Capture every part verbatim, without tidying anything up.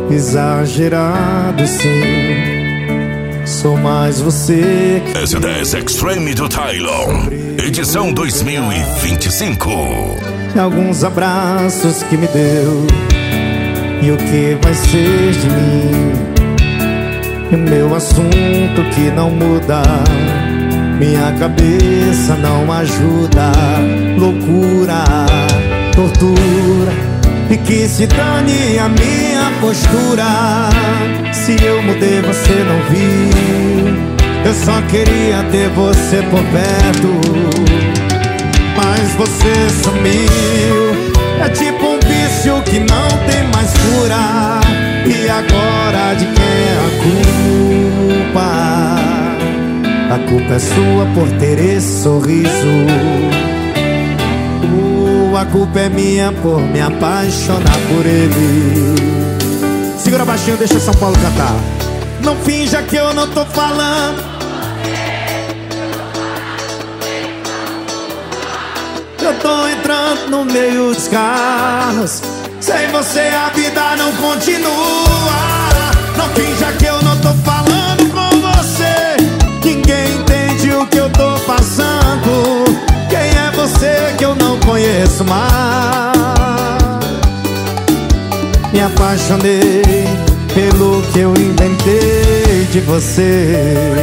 exagerado sim. Sou mais você que... S dez Extreme do Tylon, edição dois mil e vinte e cinco. Alguns abraços que me deu, e o que vai ser de mim? E o meu assunto que não muda, minha cabeça não ajuda. Loucura, tortura, e que se dane a minha postura. Se eu mudei você não viu, eu só queria ter você por perto, mas você sumiu. É tipo um vício que não tem mais cura. E agora de quem é a culpa? A culpa é sua por ter esse sorriso. uh, A culpa é minha por me apaixonar por ele. Segura baixinho, deixa São Paulo cantar. Não finja que eu não tô falando. Eu tô entrando no meio dos carros. Sem você a vida não continua. Não finja que eu não tô falando com você. Ninguém entende o que eu tô passando. Quem é você que eu não conheço mais? Me apaixonei pelo que eu inventei de você.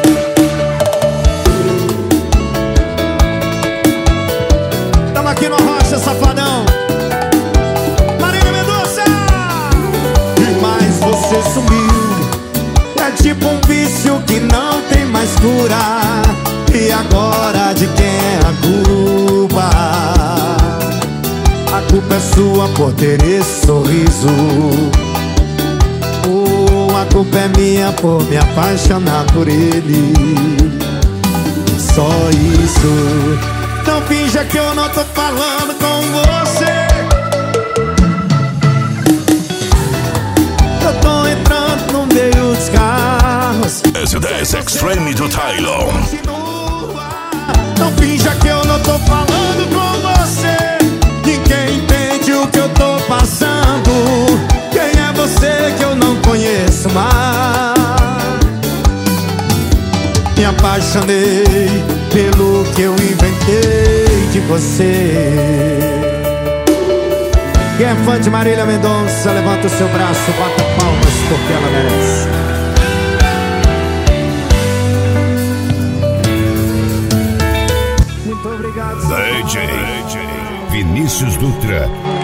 Tamo aqui no Rocha, safadão. Marília Mendonça! E mais você sumiu. É tipo um vício que não tem mais cura. E agora de quem é a culpa? A culpa é sua por ter esse sorriso. Oh, a culpa é minha por me apaixonar por ele. Só isso. Não finja que eu não tô falando com você. Eu tô entrando no meio dos carros. S dez Extreme do Tylon. Não finja que eu não tô falando com você. Ninguém entende o que eu tô passando. Quem é você que eu não conheço mais? Me apaixonei pelo que eu inventei de você. Quem é fã de Marília Mendonça, levanta o seu braço, bata palmas porque ela merece. D J Vinícius Dutra.